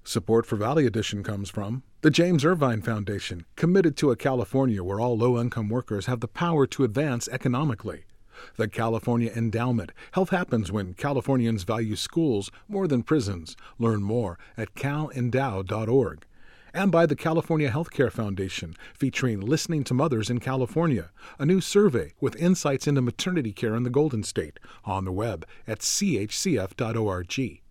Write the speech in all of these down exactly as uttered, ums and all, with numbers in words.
Support for Valley Edition comes from the James Irvine Foundation, committed to a California where all low-income workers have the power to advance economically. The California Endowment. Health happens when Californians value schools more than prisons. Learn more at cal endow dot org. And by the California Healthcare Foundation, featuring Listening to Mothers in California, a new survey with insights into maternity care in the Golden State, on the web at c h c f dot org.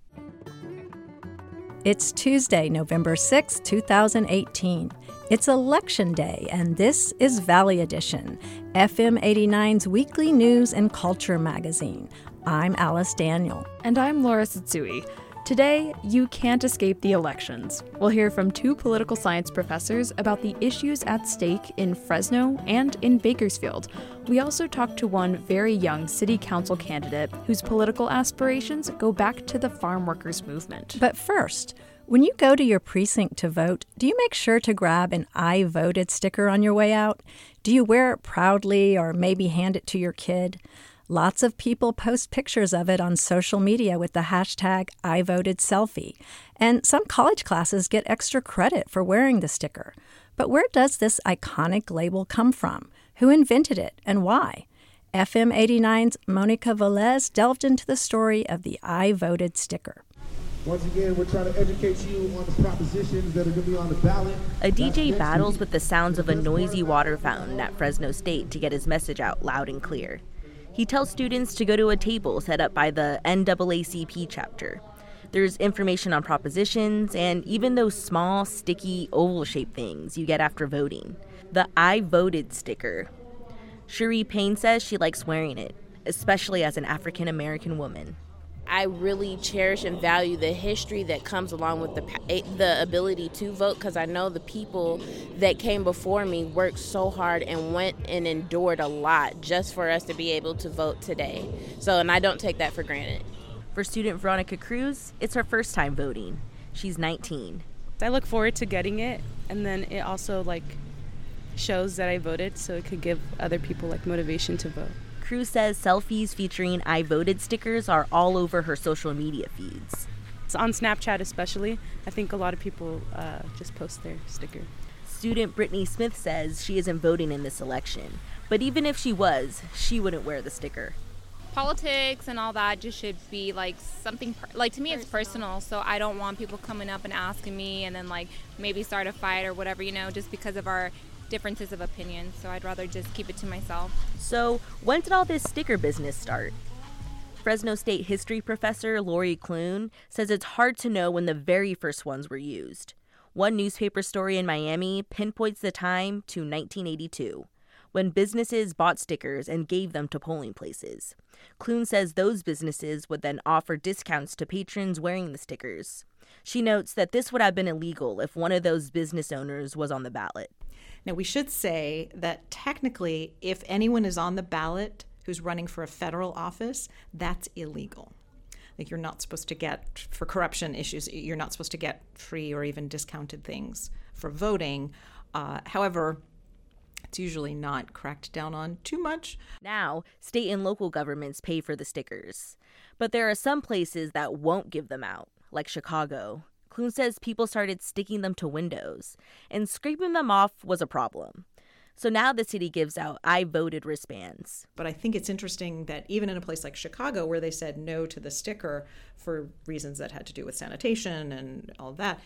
It's Tuesday, November sixth, two thousand eighteen. It's Election Day, and this is Valley Edition, F M eighty-nine's weekly news and culture magazine. I'm Alice Daniel. And I'm Laura Tsutsui. Today, you can't escape the elections. We'll hear from two political science professors about the issues at stake in Fresno and in Bakersfield. We also talk to one very young city council candidate whose political aspirations go back to the farm workers movement. But first, when you go to your precinct to vote, do you make sure to grab an I voted sticker on your way out? Do you wear it proudly or maybe hand it to your kid? Lots of people post pictures of it on social media with the hashtag I voted selfie. And some college classes get extra credit for wearing the sticker. But where does this iconic label come from? Who invented it and why? F M eighty-nine's Monica Velez delved into the story of the I voted sticker. Once again, we're trying to educate you on the propositions that are going to be on the ballot. A D J battles with the sounds of a noisy water fountain at Fresno State to get his message out loud and clear. He tells students to go to a table set up by the N double A C P chapter. There's information on propositions and even those small, sticky, oval-shaped things you get after voting. The I voted sticker. Cherie Payne says she likes wearing it, especially as an African-American woman. I really cherish and value the history that comes along with the the ability to vote, because I know the people that came before me worked so hard and went and endured a lot just for us to be able to vote today. So, and I don't take that for granted. For student Veronica Cruz, it's her first time voting. She's nineteen. I look forward to getting it, and then it also like shows that I voted, so it could give other people like motivation to vote. Cruz says selfies featuring I voted stickers are all over her social media feeds. It's on Snapchat especially. I think a lot of people uh, just post their sticker. Student Brittany Smith says she isn't voting in this election, but even if she was, she wouldn't wear the sticker. Politics and all that just should be like something, per- like to me it's personal, so I don't want people coming up and asking me and then like maybe start a fight or whatever, you know, just because of our differences of opinion, so I'd rather just keep it to myself. So, when did all this sticker business start? Fresno State history professor Lori Clune says it's hard to know when the very first ones were used. One newspaper story in Miami pinpoints the time to nineteen eighty-two, when businesses bought stickers and gave them to polling places. Clune says those businesses would then offer discounts to patrons wearing the stickers. She notes that this would have been illegal if one of those business owners was on the ballot. Now, we should say that technically, if anyone is on the ballot who's running for a federal office, that's illegal. Like, you're not supposed to get, for corruption issues, you're not supposed to get free or even discounted things for voting. Uh, however, it's usually not cracked down on too much. Now, state and local governments pay for the stickers. But there are some places that won't give them out, like Chicago. Clune says people started sticking them to windows, and scraping them off was a problem. So now the city gives out I voted wristbands. But I think it's interesting that even in a place like Chicago, where they said no to the sticker for reasons that had to do with sanitation and all of that,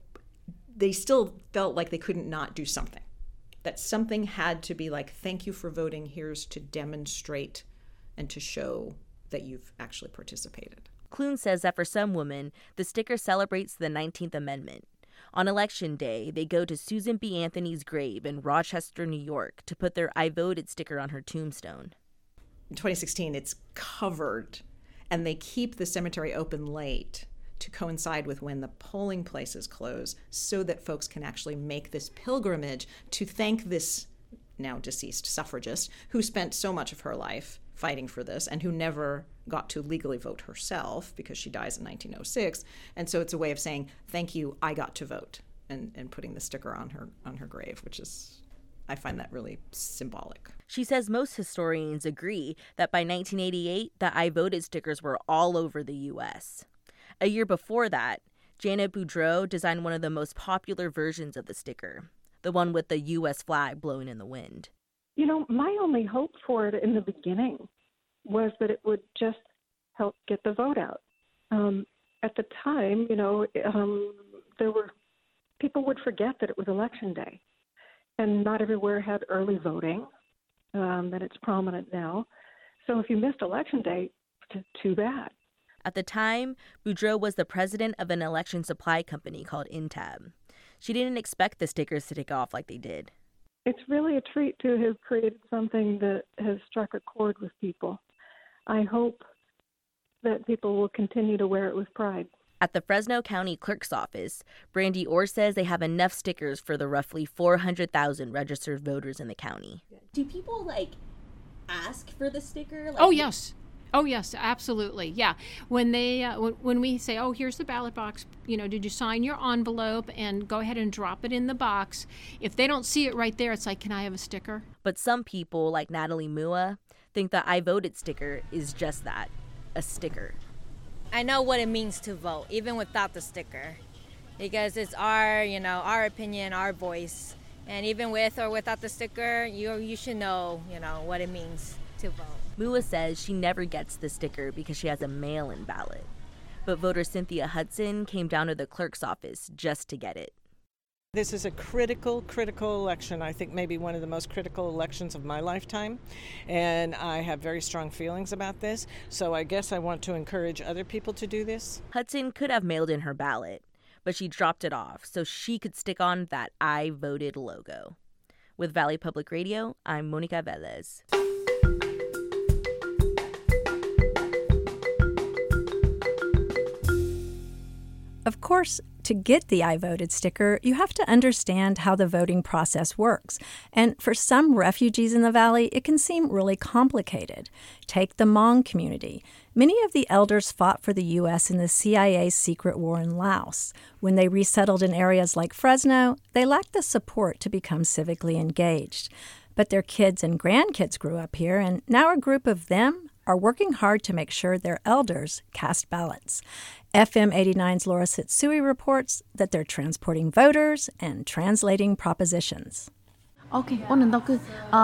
they still felt like they couldn't not do something. That something had to be like, thank you for voting, here's to demonstrate and to show that you've actually participated. Clune says that for some women, the sticker celebrates the nineteenth Amendment. On Election Day, they go to Susan B. Anthony's grave in Rochester, New York, to put their I voted sticker on her tombstone. In twenty sixteen, it's covered, and they keep the cemetery open late to coincide with when the polling places close so that folks can actually make this pilgrimage to thank this now deceased suffragist who spent so much of her life fighting for this and who never got to legally vote herself because she dies in nineteen oh six. And so it's a way of saying, thank you, I got to vote, and, and putting the sticker on her on her grave, which is, I find that really symbolic. She says most historians agree that by nineteen eighty-eight, the I voted stickers were all over the U S. A year before that, Janet Boudreau designed one of the most popular versions of the sticker, the one with the U S flag blowing in the wind. You know, my only hope for it in the beginning was that it would just help get the vote out. Um, at the time, you know, um, there were people would forget that it was election day, and not everywhere had early voting, um, and it's prominent now. So if you missed election day, t- too bad. At the time, Boudreau was the president of an election supply company called Intab. She didn't expect the stickers to take off like they did. It's really a treat to have created something that has struck a chord with people. I hope that people will continue to wear it with pride. At the Fresno County Clerk's office, Brandy Orr says they have enough stickers for the roughly four hundred thousand registered voters in the county. Do people, like, ask for the sticker? Like, oh, yes. Oh, yes, absolutely. Yeah. When they, uh, when, when we say, oh, here's the ballot box, you know, did you sign your envelope and go ahead and drop it in the box? If they don't see it right there, it's like, can I have a sticker? But some people, like Natalie Mua, think the I voted sticker is just that, a sticker. I know what it means to vote, even without the sticker, because it's our, you know, our opinion, our voice. And even with or without the sticker, you you should know, you know, what it means to vote. Mua says she never gets the sticker because she has a mail-in ballot. But voter Cynthia Hudson came down to the clerk's office just to get it. This is a critical, critical election. I think maybe one of the most critical elections of my lifetime. And I have very strong feelings about this. So I guess I want to encourage other people to do this. Hudson could have mailed in her ballot, but she dropped it off so she could stick on that I voted logo. With Valley Public Radio, I'm Monica Velez. Of course, to get the I voted sticker, you have to understand how the voting process works. And for some refugees in the Valley, it can seem really complicated. Take the Hmong community. Many of the elders fought for the U S in the C I A's secret war in Laos. When they resettled in areas like Fresno, they lacked the support to become civically engaged. But their kids and grandkids grew up here, and now a group of them are working hard to make sure their elders cast ballots. F M eighty-nine's Laura Sitsui reports that they're transporting voters and translating propositions. Okay, my name is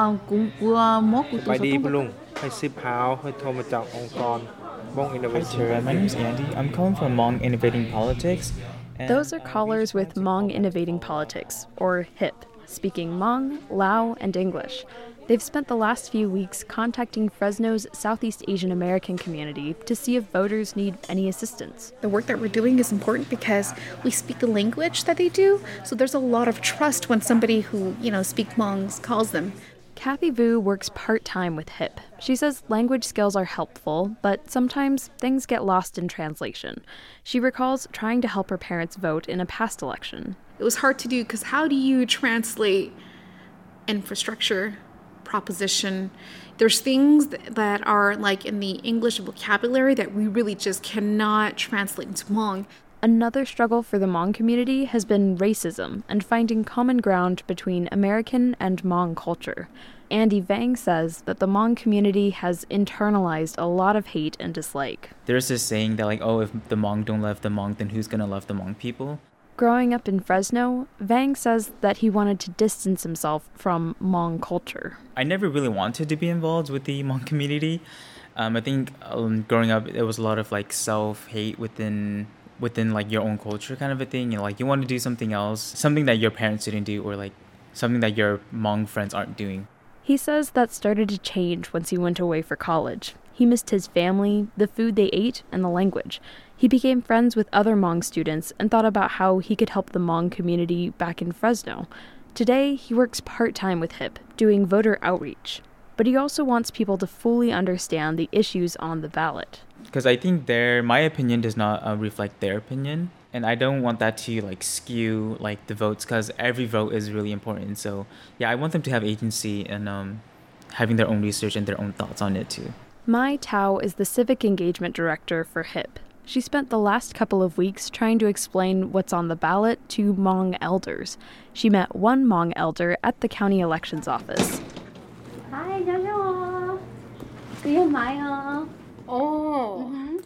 Andy. I'm calling from Hmong Innovating Politics. Those are callers with Hmong Innovating Politics, or HIP, speaking Hmong, Lao, and English. They've spent the last few weeks contacting Fresno's Southeast Asian American community to see if voters need any assistance. The work that we're doing is important because we speak the language that they do, so there's a lot of trust when somebody who, you know, speaks Hmong calls them. Kathy Vu works part-time with HIP. She says language skills are helpful, but sometimes things get lost in translation. She recalls trying to help her parents vote in a past election. It was hard to do because how do you translate infrastructure, proposition? There's things that are like in the English vocabulary that we really just cannot translate into Hmong. Another struggle for the Hmong community has been racism and finding common ground between American and Hmong culture. Andy Vang says that the Hmong community has internalized a lot of hate and dislike. There's this saying that, like, oh, if the Hmong don't love the Hmong, then who's going to love the Hmong people? Growing up in Fresno, Vang says that he wanted to distance himself from Hmong culture. I never really wanted to be involved with the Hmong community. Um, I think um, growing up, there was a lot of, like, self-hate within... within like your own culture kind of a thing. You know, like you want to do something else, something that your parents didn't do, or like something that your Hmong friends aren't doing. He says that started to change once he went away for college. He missed his family, the food they ate, and the language. He became friends with other Hmong students and thought about how he could help the Hmong community back in Fresno. Today, he works part-time with HIP, doing voter outreach. But he also wants people to fully understand the issues on the ballot. Because I think their, my opinion does not uh, reflect their opinion. And I don't want that to like skew like the votes, because every vote is really important. So yeah, I want them to have agency and um, having their own research and their own thoughts on it too. Mai Tao is the Civic Engagement Director for HIP. She spent the last couple of weeks trying to explain what's on the ballot to Hmong elders. She met one Hmong elder at the county elections office. Hi, 안녕하세요. 그게 마요. Oh, mm-hmm.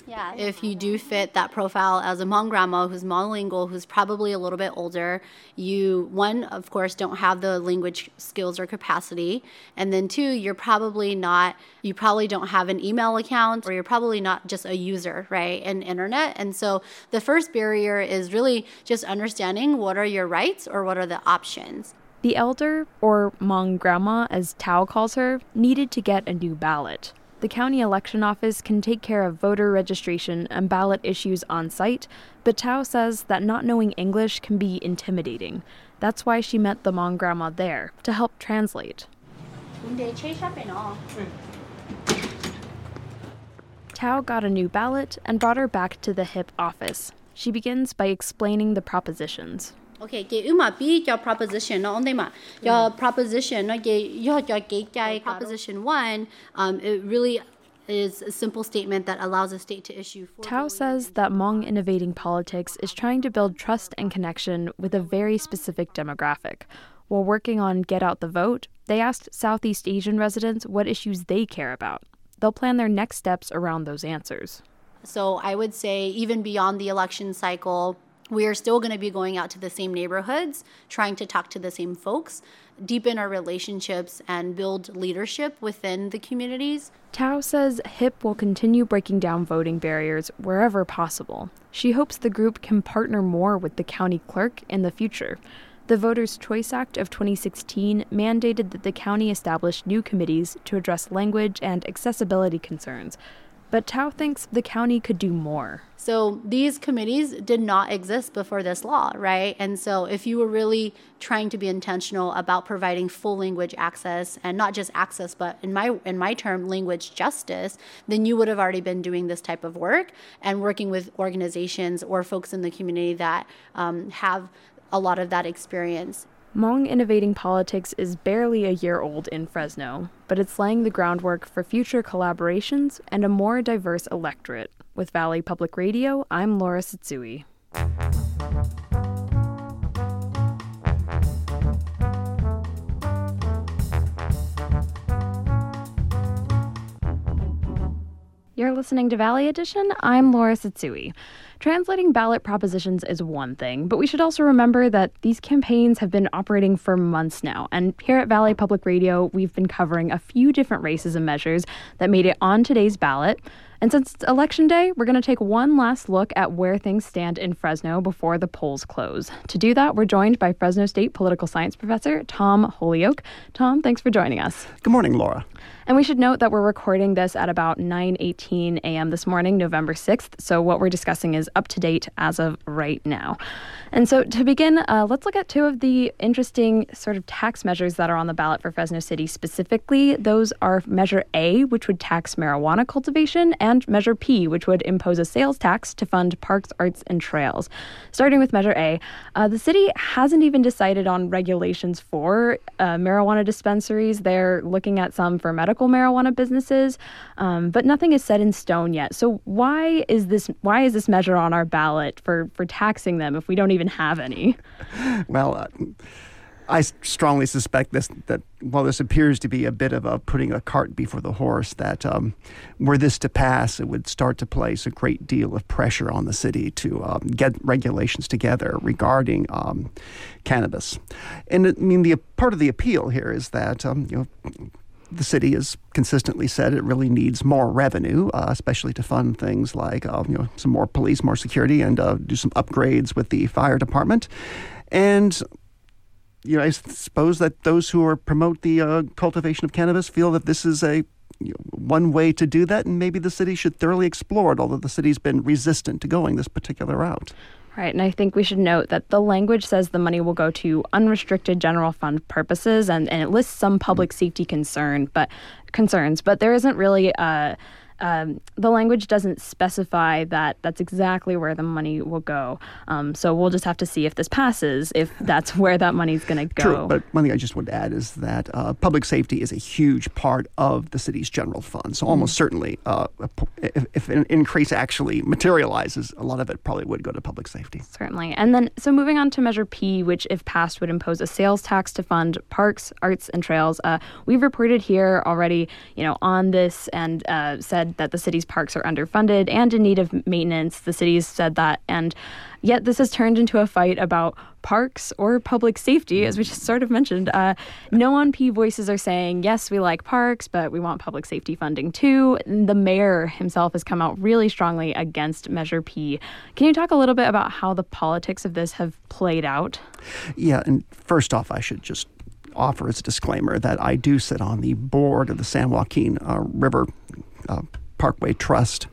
Yeah, if you do fit that profile as a Hmong grandma who's monolingual, who's probably a little bit older, you, one, of course, don't have the language skills or capacity. And then two, you're probably not, you probably don't have an email account, or you're probably not just a user, right, in internet. And so the first barrier is really just understanding what are your rights or what are the options. The elder, or Hmong grandma as Tao calls her, needed to get a new ballot. The county election office can take care of voter registration and ballot issues on site, but Tao says that not knowing English can be intimidating. That's why she met the Hmong grandma there, to help translate. Tao got a new ballot and brought her back to the H I P office. She begins by explaining the propositions. Okay, cái ưu mà bi cho proposition nó only mà cho proposition nó cái yo cho cái cái proposition one, um, it really is a simple statement that allows a state to issue. Tao says that Hmong Innovating Politics is trying to build trust and connection with a very specific demographic. While working on Get Out the Vote, they asked Southeast Asian residents what issues they care about. They'll plan their next steps around those answers. So I would say even beyond the election cycle, we are still going to be going out to the same neighborhoods, trying to talk to the same folks, deepen our relationships, and build leadership within the communities. Tao says H I P will continue breaking down voting barriers wherever possible. She hopes the group can partner more with the county clerk in the future. The Voters' Choice Act of twenty sixteen mandated that the county establish new committees to address language and accessibility concerns. But Tao thinks the county could do more. So these committees did not exist before this law, right? And so if you were really trying to be intentional about providing full language access, and not just access, but in my in my term, language justice, then you would have already been doing this type of work and working with organizations or folks in the community that um, have a lot of that experience. Hmong Innovating Politics is barely a year old in Fresno, but it's laying the groundwork for future collaborations and a more diverse electorate. With Valley Public Radio, I'm Laura Satsui. You're listening to Valley Edition. I'm Laura Satsui. Translating ballot propositions is one thing, but we should also remember that these campaigns have been operating for months now. And here at Valley Public Radio, we've been covering a few different races and measures that made it on today's ballot. And since it's Election Day, we're going to take one last look at where things stand in Fresno before the polls close. To do that, we're joined by Fresno State political science professor Tom Holyoke. Tom, thanks for joining us. Good morning, Laura. And we should note that we're recording this at about nine eighteen a.m. this morning, November sixth. So what we're discussing is up to date as of right now. And so to begin, uh, let's look at two of the interesting sort of tax measures that are on the ballot for Fresno City specifically. Those are Measure A, which would tax marijuana cultivation, and Measure P, which would impose a sales tax to fund parks, arts, and trails. Starting with Measure A, uh, the city hasn't even decided on regulations for uh, marijuana dispensaries. They're looking at some for medical marijuana businesses, um, but nothing is set in stone yet. So why is this why is this measure on our ballot for, for taxing them if we don't even have any? Well, uh, I strongly suspect this that while this appears to be a bit of a putting a cart before the horse, that um, were this to pass, it would start to place a great deal of pressure on the city to um, get regulations together regarding um, cannabis. And I mean, the part of the appeal here is that um, you know. The city has consistently said it really needs more revenue, uh, especially to fund things like uh, you know some more police, more security, and uh, do some upgrades with the fire department. And you know, I suppose that those who are promote the uh, cultivation of cannabis feel that this is a you know, one way to do that, and maybe the city should thoroughly explore it, although the city's been resistant to going this particular route. Right, and I think we should note that the language says the money will go to unrestricted general fund purposes, and, and it lists some public safety concern, but concerns, but there isn't really a Um, the language doesn't specify that that's exactly where the money will go. Um, so we'll just have to see if this passes, if that's where that money's going to go. True, but one thing I just would add is that uh, public safety is a huge part of the city's general fund. So almost mm. certainly, uh, if, if an increase actually materializes, a lot of it probably would go to public safety. Certainly. And then, so moving on to Measure P, which if passed would impose a sales tax to fund parks, arts, and trails. Uh, we've reported here already, you know, on this and uh, said said that the city's parks are underfunded and in need of maintenance. The city's said that. And yet this has turned into a fight about parks or public safety, as we just sort of mentioned. Uh, no on P voices are saying, yes, we like parks, but we want public safety funding too. The mayor himself has come out really strongly against Measure P. Can you talk a little bit about how the politics of this have played out? Yeah, and first off, I should just offer as a disclaimer that I do sit on the board of the San Joaquin uh, River uh, Parkway Trust,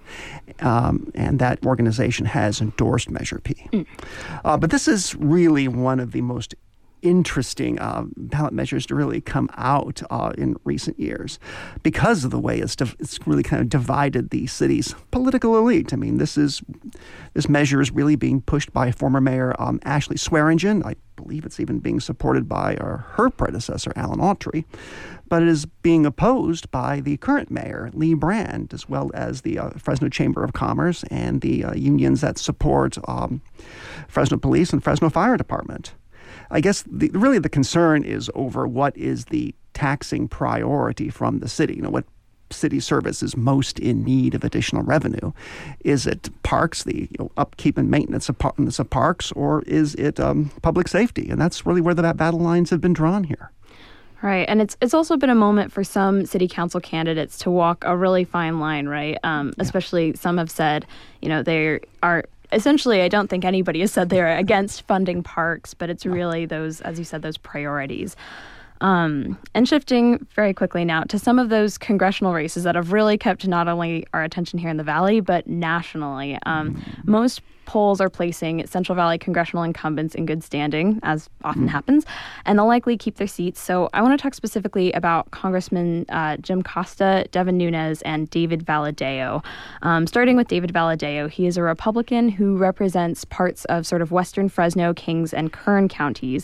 um, and that organization has endorsed Measure P. Mm. Uh, but this is really one of the most interesting uh, ballot measures to really come out uh, in recent years because of the way it's, div- it's really kind of divided the city's political elite. I mean, this is this measure is really being pushed by former Mayor um, Ashley Swearingen. I believe it's even being supported by uh, her predecessor, Alan Autry. But it is being opposed by the current mayor, Lee Brand, as well as the uh, Fresno Chamber of Commerce and the uh, unions that support um, Fresno Police and Fresno Fire Department. I guess the, really the concern is over what is the taxing priority from the city. You know, what city service is most in need of additional revenue? Is it parks, the you know, upkeep and maintenance of, par- of parks, or is it um, public safety? And that's really where the battle lines have been drawn here. Right. And it's it's also been a moment for some city council candidates to walk a really fine line, right? Um, yeah. Especially some have said, you know, they are essentially, I don't think anybody has said they're against funding parks, but it's really those, as you said, those priorities. Um, and shifting very quickly now to some of those congressional races that have really kept not only our attention here in the Valley, but nationally. Um, most polls are placing Central Valley congressional incumbents in good standing, as often happens, and they'll likely keep their seats. So I want to talk specifically about Congressman uh, Jim Costa, Devin Nunes, and David Valadao. Um, starting with David Valadao, he is a Republican who represents parts of sort of western Fresno, Kings, and Kern counties.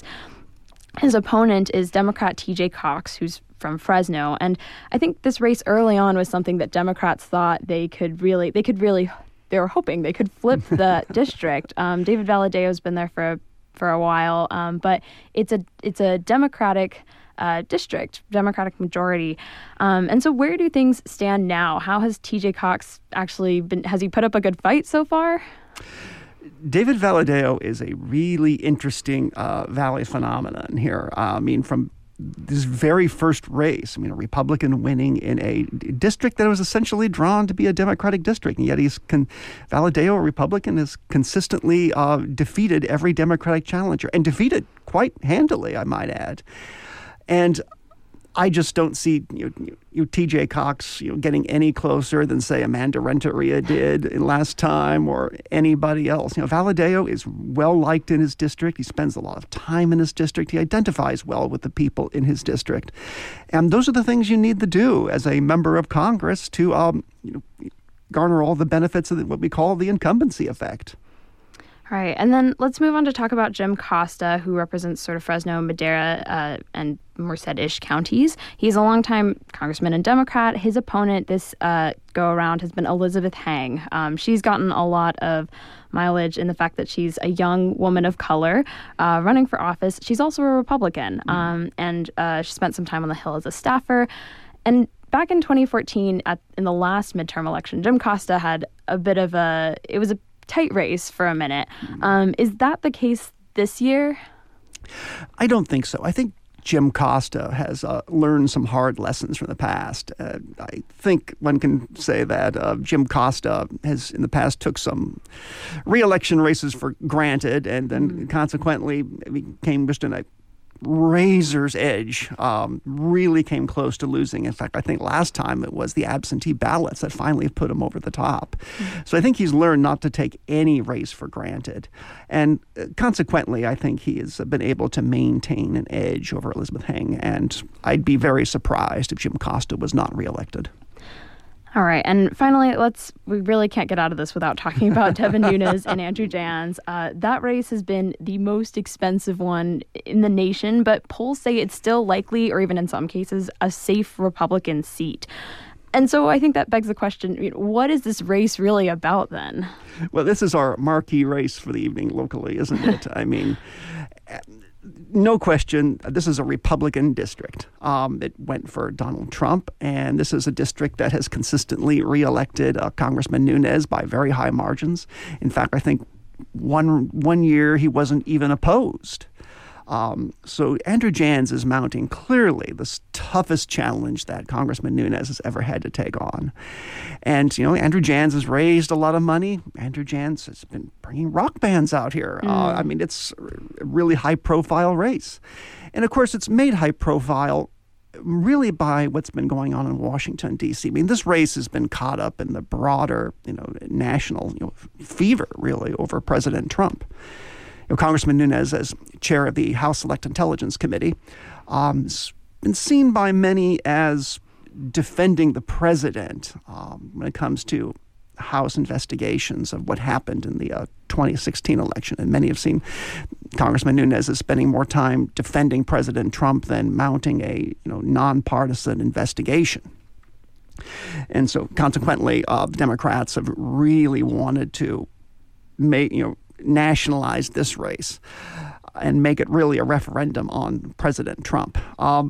His opponent is Democrat T J Cox, who's from Fresno. And I think this race early on was something that Democrats thought they could really, they could really, they were hoping they could flip the district. Um, David Valadao's been there for, for a while, um, but it's a, it's a Democratic uh, district, Democratic majority. Um, and so where do things stand now? How has T J Cox actually been, has he put up a good fight so far? David Valadao is a really interesting uh, Valley phenomenon here. Uh, I mean, from this very first race, I mean, a Republican winning in a district that was essentially drawn to be a Democratic district, and yet he's con- Valadao, a Republican, has consistently uh, defeated every Democratic challenger, and defeated quite handily, I might add. And I just don't see you know, you know, T J Cox you know, getting any closer than, say, Amanda Renteria did last time, or anybody else. You know, Valadao is well-liked in his district. He spends a lot of time in his district. He identifies well with the people in his district. And those are the things you need to do as a member of Congress to um, you know, garner all the benefits of what we call the incumbency effect. All right, and then let's move on to talk about Jim Costa, who represents sort of Fresno, Madera, uh, and Merced-ish counties. He's a longtime congressman and Democrat. His opponent this uh, go-around has been Elizabeth Heng. Um, she's gotten a lot of mileage in the fact that she's a young woman of color uh, running for office. She's also a Republican, um, and uh, she spent some time on the Hill as a staffer. And back in twenty fourteen, at, in the last midterm election, Jim Costa had a bit of a, it was a tight race for a minute. Um, is that the case this year? I don't think so. I think Jim Costa has uh, learned some hard lessons from the past. Uh, I think one can say that uh, Jim Costa has in the past took some re-election races for granted, and then mm-hmm. consequently became just in a razor's edge, um, really came close to losing. In fact, I think last time it was the absentee ballots that finally put him over the top. Mm-hmm. So I think he's learned not to take any race for granted. And uh, consequently, I think he has been able to maintain an edge over Elizabeth Heng. And I'd be very surprised if Jim Costa was not reelected. All right. And finally, let's, we really can't get out of this without talking about Devin Nunes and Andrew Jans. Uh, that race has been the most expensive one in the nation, but polls say it's still likely, or even in some cases, a safe Republican seat. And so I think that begs the question, what is this race really about then? Well, this is our marquee race for the evening locally, isn't it? I mean, no question, this is a Republican district. Um, it went for Donald Trump, and this is a district that has consistently reelected uh, Congressman Nunes by very high margins. In fact, I think one one year he wasn't even opposed. Um, so Andrew Janz is mounting clearly the toughest challenge that Congressman Nunes has ever had to take on. And, you know, Andrew Janz has raised a lot of money. Andrew Janz has been bringing rock bands out here. Mm. Uh, I mean, it's a really high-profile race. And, of course, it's made high-profile really by what's been going on in Washington, D C. I mean, this race has been caught up in the broader, you know, national you know, fever, really, over President Trump. You know, Congressman Nunes, as chair of the House Select Intelligence Committee, um, has been seen by many as defending the president um, when it comes to House investigations of what happened in the uh, twenty sixteen election. And many have seen Congressman Nunes as spending more time defending President Trump than mounting a you know nonpartisan investigation. And so, consequently, uh, the Democrats have really wanted to make you know. nationalize this race and make it really a referendum on President Trump. Um,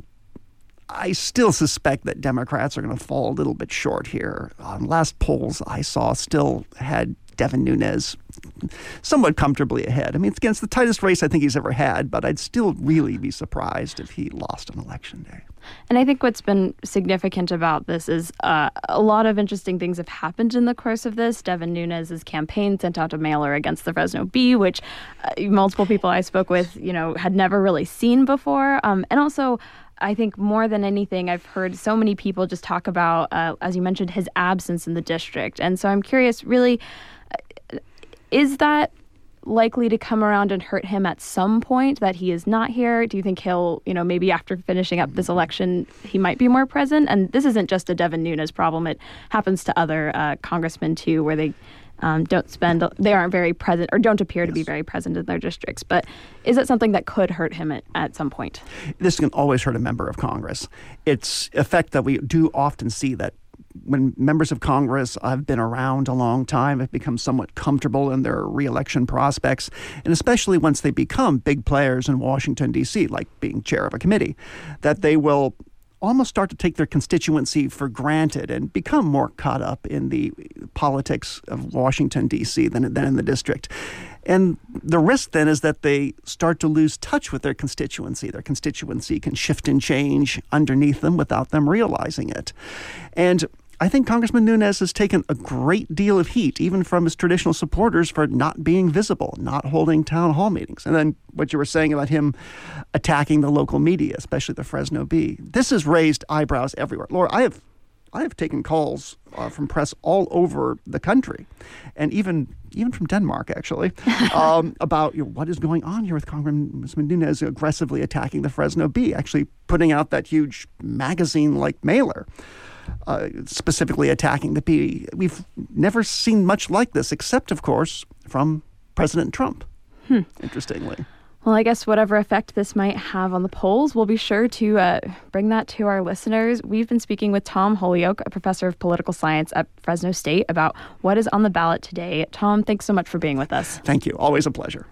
I still suspect that Democrats are going to fall a little bit short here. Um, last polls I saw still had Devin Nunes somewhat comfortably ahead. I mean, it's against the tightest race I think he's ever had, but I'd still really be surprised if he lost on election day. And I think what's been significant about this is uh, a lot of interesting things have happened in the course of this. Devin Nunes' campaign sent out a mailer against the Fresno Bee, which uh, multiple people I spoke with, you know, had never really seen before. Um, and also, I think more than anything, I've heard so many people just talk about, uh, as you mentioned, his absence in the district. And so I'm curious, really, uh, is that likely to come around and hurt him at some point, that he is not here? Do you think he'll, you know, maybe after finishing up this election, he might be more present? And this isn't just a Devin Nunes problem. It happens to other uh, congressmen, too, where they um, don't spend, they aren't very present or don't appear yes. to be very present in their districts. But is it something that could hurt him at, at some point? This can always hurt a member of Congress. It's effect that we do often see that when members of Congress have been around a long time, have become somewhat comfortable in their reelection prospects, and especially once they become big players in Washington, D C, like being chair of a committee, that they will almost start to take their constituency for granted and become more caught up in the politics of Washington, D C than, than in the district. And the risk then is that they start to lose touch with their constituency. Their constituency can shift and change underneath them without them realizing it. And I think Congressman Nunes has taken a great deal of heat, even from his traditional supporters, for not being visible, not holding town hall meetings. And then what you were saying about him attacking the local media, especially the Fresno Bee, this has raised eyebrows everywhere. Laura, I have I have taken calls uh, from press all over the country, and even even from Denmark, actually, um, about you know, what is going on here with Congressman Nunes aggressively attacking the Fresno Bee, actually putting out that huge magazine-like mailer. Uh, specifically attacking the Bee. We've never seen much like this, except, of course, from President Trump, hmm. interestingly. Well, I guess whatever effect this might have on the polls, we'll be sure to uh, bring that to our listeners. We've been speaking with Tom Holyoke, a professor of political science at Fresno State, about what is on the ballot today. Tom, thanks so much for being with us. Thank you. Always a pleasure.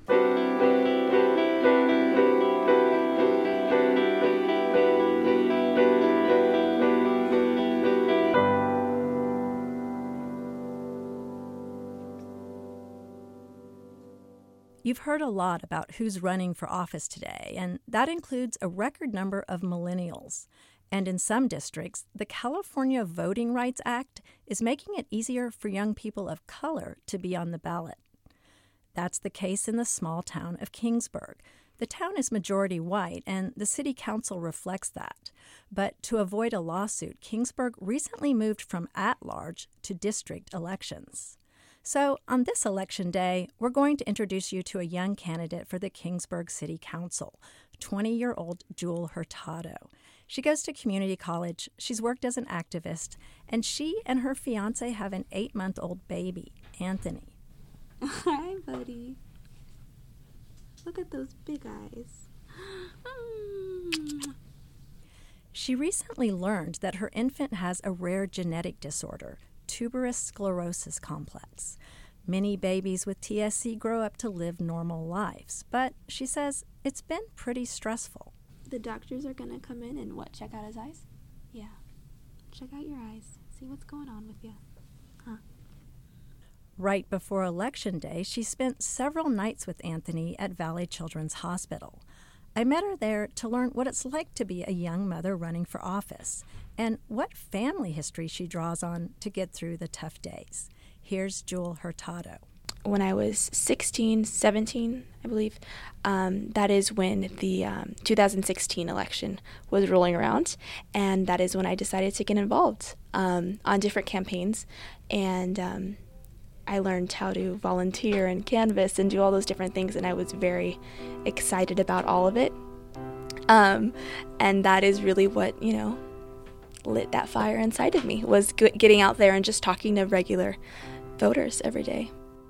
You've heard a lot about who's running for office today, and that includes a record number of millennials. And in some districts, the California Voting Rights Act is making it easier for young people of color to be on the ballot. That's the case in the small town of Kingsburg. The town is majority white, and the city council reflects that. But to avoid a lawsuit, Kingsburg recently moved from at-large to district elections. So, on this election day, we're going to introduce you to a young candidate for the Kingsburg City Council, twenty-year-old Jewel Hurtado. She goes to community college, she's worked as an activist, and she and her fiancé have an eight-month-old baby, Anthony. Hi, buddy. Look at those big eyes. She recently learned that her infant has a rare genetic disorder, tuberous sclerosis complex. Many babies with T S C grow up to live normal lives, but she says it's been pretty stressful. The doctors are going to come in and what, check out his eyes? Yeah. Check out your eyes. See what's going on with you. Huh? Right before Election Day, she spent several nights with Anthony at Valley Children's Hospital. I met her there to learn what it's like to be a young mother running for office and what family history she draws on to get through the tough days. Here's Jewel Hurtado. When I was sixteen, seventeen, I believe, um, that is when the um, two thousand sixteen election was rolling around, and that is when I decided to get involved um, on different campaigns, and um, I learned how to volunteer and canvass and do all those different things, and I was very excited about all of it, um, and that is really what, you know, lit that fire inside of me, was g- getting out there and just talking to regular voters every day.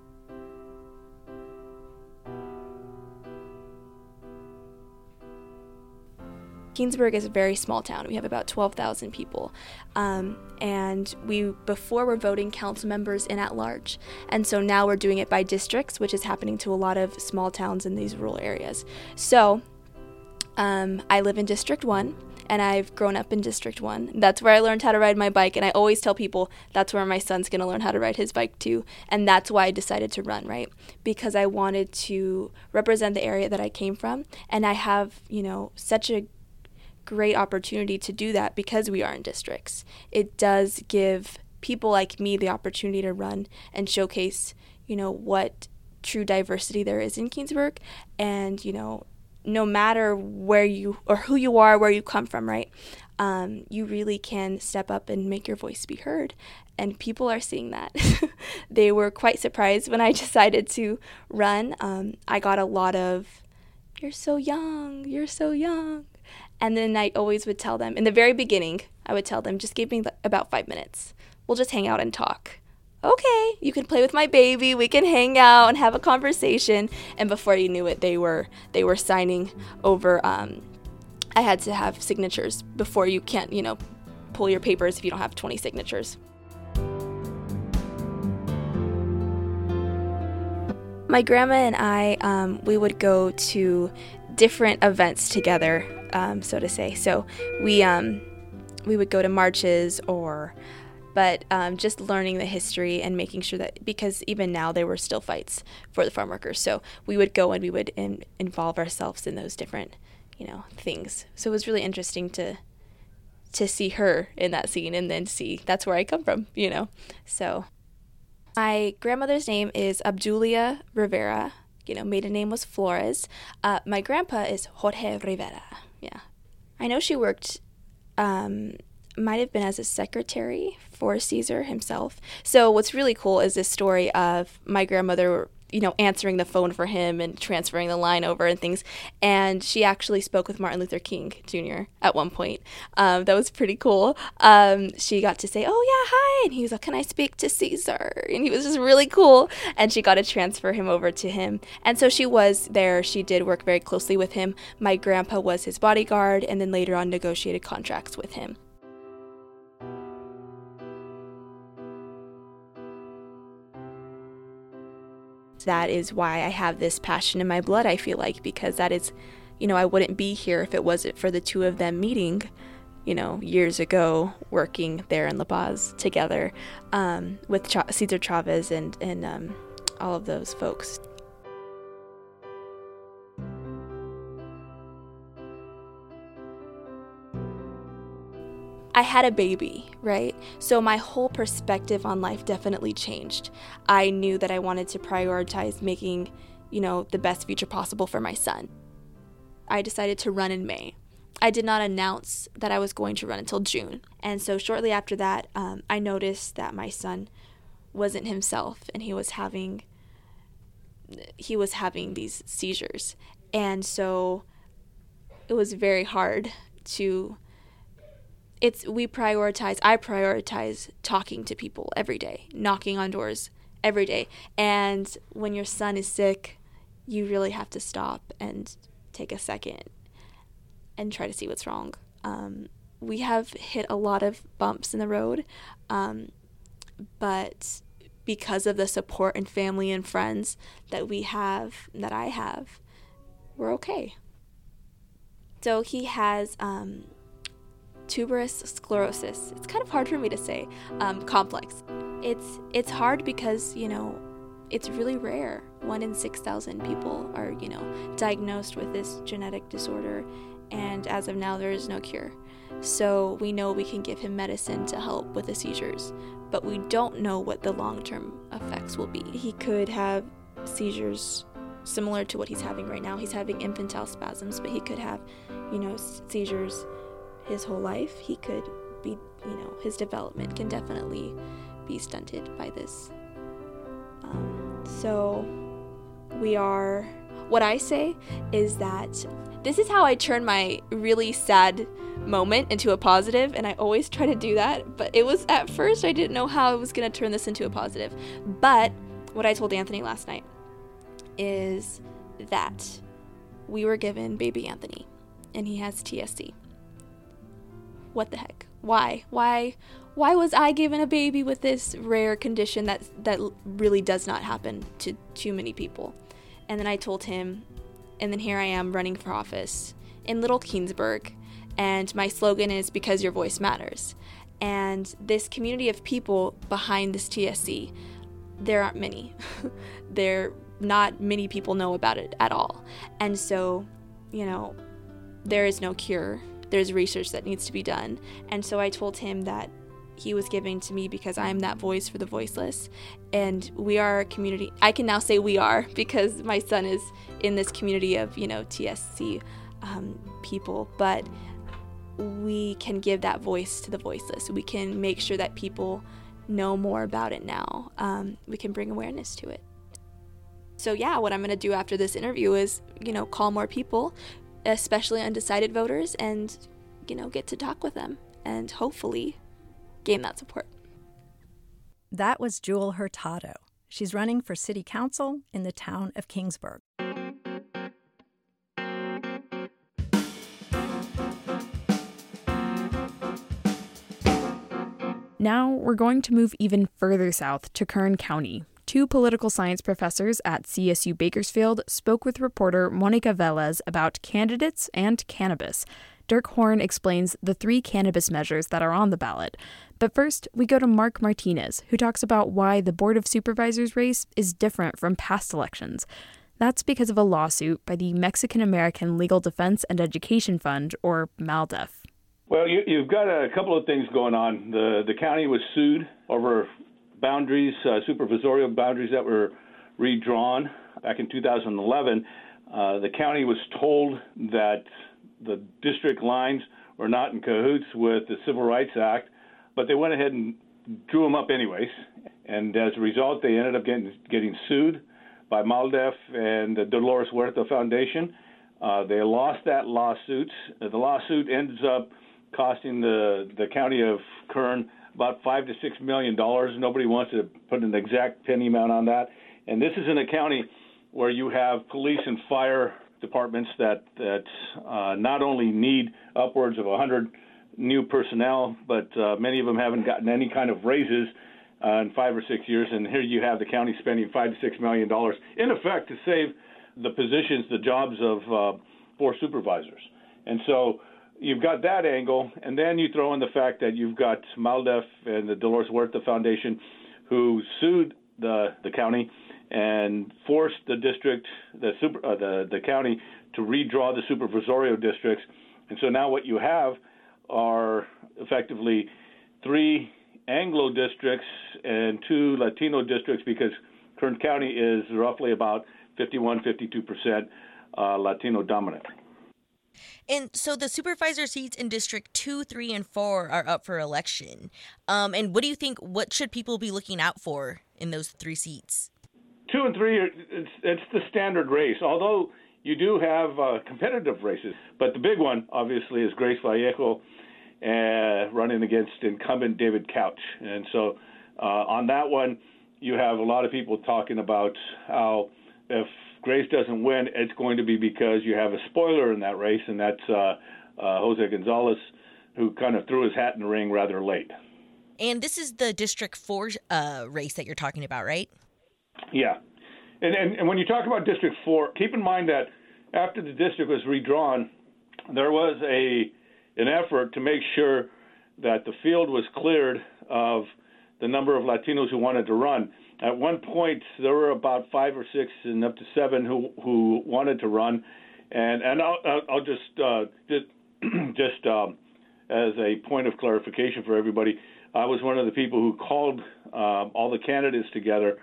Keansburg is a very small town. We have about twelve thousand people. Um, and we, before we're voting council members in at large. And so now we're doing it by districts, which is happening to a lot of small towns in these rural areas. So um, I live in District one, and I've grown up in District one. That's where I learned how to ride my bike, and I always tell people that's where my son's going to learn how to ride his bike too. And that's why I decided to run, right? Because I wanted to represent the area that I came from, and I have, you know, such a great opportunity to do that because we are in districts. It does give people like me the opportunity to run and showcase, you know, what true diversity there is in Keansburg, and, you know, no matter where you or who you are, where you come from, right? Um, you really can step up and make your voice be heard. And people are seeing that. They were quite surprised when I decided to run. Um, I got a lot of, "You're so young, you're so young." And then I always would tell them, in the very beginning, I would tell them, just give me about five minutes. We'll just hang out and talk. Okay, you can play with my baby, we can hang out and have a conversation. And before you knew it, they were they were signing over. Um, I had to have signatures before. You can't, you know, pull your papers if you don't have twenty signatures. My grandma and I, um, we would go to different events together, um, so to say. So we um, we would go to marches or... But um, just learning the history and making sure that, because even now there were still fights for the farm workers. So we would go and we would in, involve ourselves in those different, you know, things. So it was really interesting to to see her in that scene and then see that's where I come from, you know. So my grandmother's name is Obdulia Rivera. You know, maiden name was Flores. Uh, my grandpa is Jorge Rivera. Yeah. I know she worked... Um, might have been as a secretary for Caesar himself. So what's really cool is this story of my grandmother, you know, answering the phone for him and transferring the line over and things. And she actually spoke with Martin Luther King Junior at one point. Um, that was pretty cool. Um, she got to say, "Oh yeah, hi," and he was like, "Can I speak to Caesar?" And he was just really cool. And she got to transfer him over to him. And so she was there. She did work very closely with him. My grandpa was his bodyguard, and then later on negotiated contracts with him. That is why I have this passion in my blood, I feel like, because that is, you know, I wouldn't be here if it wasn't for the two of them meeting, you know, years ago, working there in La Paz together um, with Ch- Cesar Chavez and, and um, all of those folks. I had a baby, right? So my whole perspective on life definitely changed. I knew that I wanted to prioritize making, you know, the best future possible for my son. I decided to run in May. I did not announce that I was going to run until June. And so shortly after that, um, I noticed that my son wasn't himself, and he was having, he was having these seizures. And so it was very hard to... It's we prioritize, I prioritize talking to people every day, knocking on doors every day. And when your son is sick, you really have to stop and take a second and try to see what's wrong. Um, we have hit a lot of bumps in the road, um, but because of the support and family and friends that we have, that I have, we're okay. So he has um, tuberous sclerosis. It's kind of hard for me to say, um, complex. It's it's hard because, you know, it's really rare. One in six thousand people are, you know, diagnosed with this genetic disorder, and as of now, there is no cure. So we know we can give him medicine to help with the seizures, but we don't know what the long-term effects will be. He could have seizures similar to what he's having right now. He's having infantile spasms, but he could have, you know, seizures his whole life. He could be, you know, his development can definitely be stunted by this. Um, so we are, what I say is that this is how I turn my really sad moment into a positive, and I always try to do that, but it was, at first, I didn't know how I was going to turn this into a positive. But what I told Anthony last night is that we were given baby Anthony, and he has T S C. What the heck? Why? Why? Why was I given a baby with this rare condition that that really does not happen to too many people? And then I told him, and then here I am running for office in Little Keansburg, and my slogan is "Because your voice matters." And this community of people behind this T S C, there aren't many. there not many people know about it at all. And so, you know, there is no cure. There's research that needs to be done. And so I told him that he was giving to me because I'm that voice for the voiceless. And we are a community. I can now say we are because my son is in this community of, you know, T S C um, people. But we can give that voice to the voiceless. We can make sure that people know more about it now. Um, we can bring awareness to it. So yeah, what I'm going to do after this interview is, you know, call more people, especially undecided voters, and, you know, get to talk with them and hopefully gain that support. That was Jewel Hurtado. She's running for city council in the town of Kingsburg. Now we're going to move even further south to Kern County. Two political science professors at C S U Bakersfield spoke with reporter Monica Velez about candidates and cannabis. Dirk Horn explains the three cannabis measures that are on the ballot. But first, we go to Mark Martinez, who talks about why the Board of Supervisors race is different from past elections. That's because of a lawsuit by the Mexican American Legal Defense and Education Fund, or MALDEF. Well, you, you've got a couple of things going on. The the county was sued over boundaries, uh, supervisorial boundaries that were redrawn back in two thousand eleven. Uh, the county was told that the district lines were not in cahoots with the Civil Rights Act, but they went ahead and drew them up anyways. And as a result, they ended up getting getting sued by MALDEF and the Dolores Huerta Foundation. Uh, they lost that lawsuit. The lawsuit ends up costing the, the county of Kern about five to six million dollars. Nobody wants to put an exact penny amount on that. And this is in a county where you have police and fire departments that that uh, not only need upwards of one hundred new personnel, but uh, many of them haven't gotten any kind of raises uh, in five or six years. And here you have the county spending five to six million dollars in effect to save the positions, the jobs of uh, four supervisors. And so you've got that angle, and then you throw in the fact that you've got MALDEF and the Dolores Huerta Foundation who sued the the county and forced the district, the super, uh, the the county, to redraw the supervisorial districts. And so now what you have are effectively three Anglo districts and two Latino districts, because Kern County is roughly about fifty-one, fifty-two percent uh, Latino dominant. And so the supervisor seats in District two, three, and four are up for election. Um, and what do you think, what should people be looking out for in those three seats? Two and three, are, it's, it's the standard race, although you do have uh, competitive races. But the big one, obviously, is Grace Vallejo uh, running against incumbent David Couch. And so uh, on that one, you have a lot of people talking about how if Grace doesn't win, it's going to be because you have a spoiler in that race, and that's uh, uh, Jose Gonzalez, who kind of threw his hat in the ring rather late. And this is the District four uh, race that you're talking about, right? Yeah. And, and and when you talk about District four, keep in mind that after the district was redrawn, there was a an effort to make sure that the field was cleared of the number of Latinos who wanted to run. At one point, there were about five or six and up to seven who, who wanted to run. And and I'll, I'll just uh, just, just um, as a point of clarification for everybody, I was one of the people who called uh, all the candidates together,